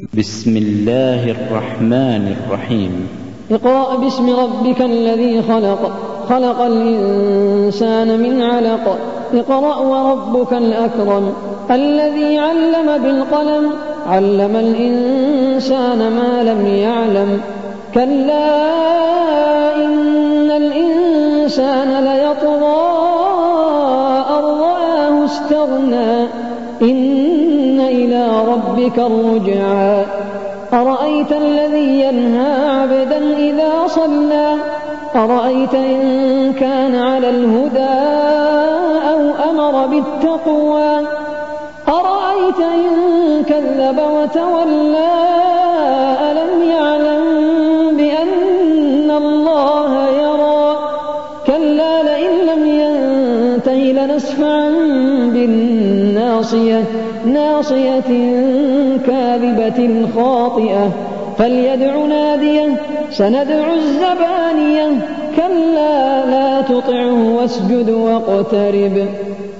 بسم الله الرحمن الرحيم. اقرأ باسم ربك الذي خلق، خلق الإنسان من علق. اقرأ وربك الأكرم الذي علم بالقلم، علم الإنسان ما لم يعلم. كلا إن الإنسان ليطغى أن رآه استغنى، إن إلى ربك الرجعى. أرأيت الذي ينهى عبدا إذا صلى، أرأيت إن كان على الهدى أو أمر بالتقوى، أرأيت إن كذب وتولى، ألم يعلم بأن الله يرى. كلا لئن لم ينته لنسفعا بالناصية، ناصية كاذبة خاطئة، فليدع ناديه سندع الزبانية. كلا لا تطعه واسجد واقترب.